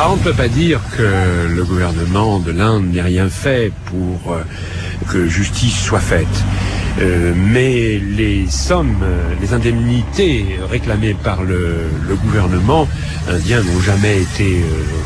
Alors on ne peut pas dire que le gouvernement de l'Inde n'ait rien fait pour que justice soit faite. Mais les sommes, les indemnités réclamées par le gouvernement indien n'ont jamais été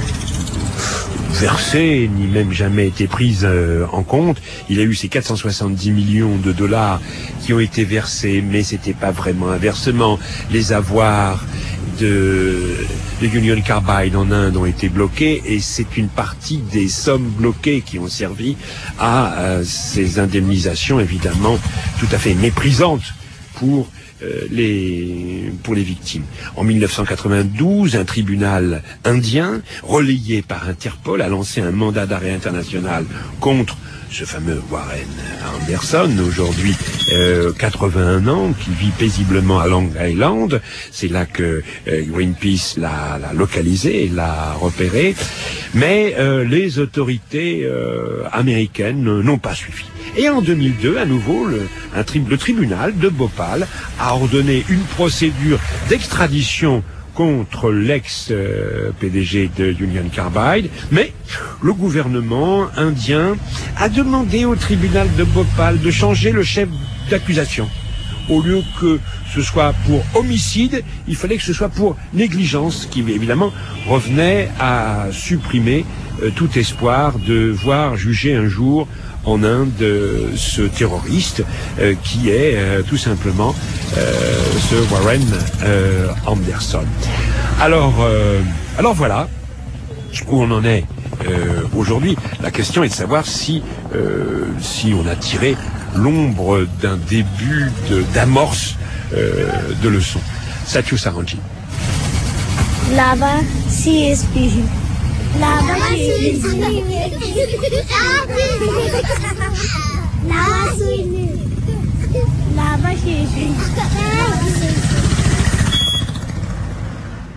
versées, ni même jamais été prises en compte. Il y a eu ces 470 millions de dollars qui ont été versés, mais c'était pas vraiment un versement. Les avoirs de Union Carbide en Inde ont été bloqués et c'est une partie des sommes bloquées qui ont servi à ces indemnisations évidemment tout à fait méprisantes pour les victimes. En 1992, un tribunal indien, relayé par Interpol, a lancé un mandat d'arrêt international contre ce fameux Warren Anderson, aujourd'hui 81 ans, qui vit paisiblement à Long Island. C'est là que Greenpeace l'a localisé, l'a repéré. Mais les autorités américaines n'ont pas suivi. Et en 2002, à nouveau, le tribunal de Bhopal a ordonné une procédure d'extradition contre l'ex-PDG de Union Carbide, mais le gouvernement indien a demandé au tribunal de Bhopal de changer le chef d'accusation. Au lieu que ce soit pour homicide, il fallait que ce soit pour négligence, qui évidemment revenait à supprimer tout espoir de voir juger un jour en Inde ce terroriste qui est tout simplement ce Warren Anderson. Alors voilà où on en est aujourd'hui. La question est de savoir si on a tiré l'ombre d'un début d'amorce de leçon. Sathiou Sarangi. Lava CSP. Lava CSP.